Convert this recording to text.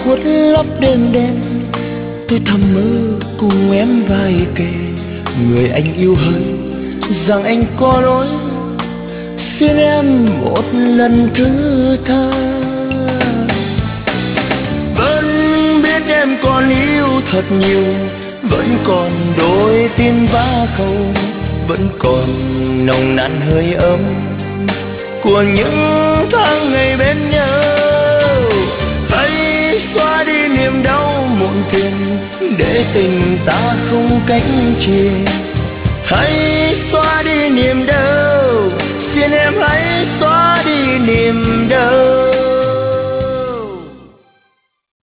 khuất lấp đêm đen, tôi thầm mơ cùng em vai kề. Người anh yêu hỡi, rằng anh có lỗi, xin em một lần thứ tha. Vẫn biết em còn yêu thật nhiều, vẫn còn đôi tim vã khâu, vẫn còn nồng nàn hơi ấm của những tháng ngày bên nhau. Hãy xóa đi niềm đau muộn phiền, để tình ta không cách chia. Hãy xóa đi niềm đau, xin em hãy xóa đi niềm đau.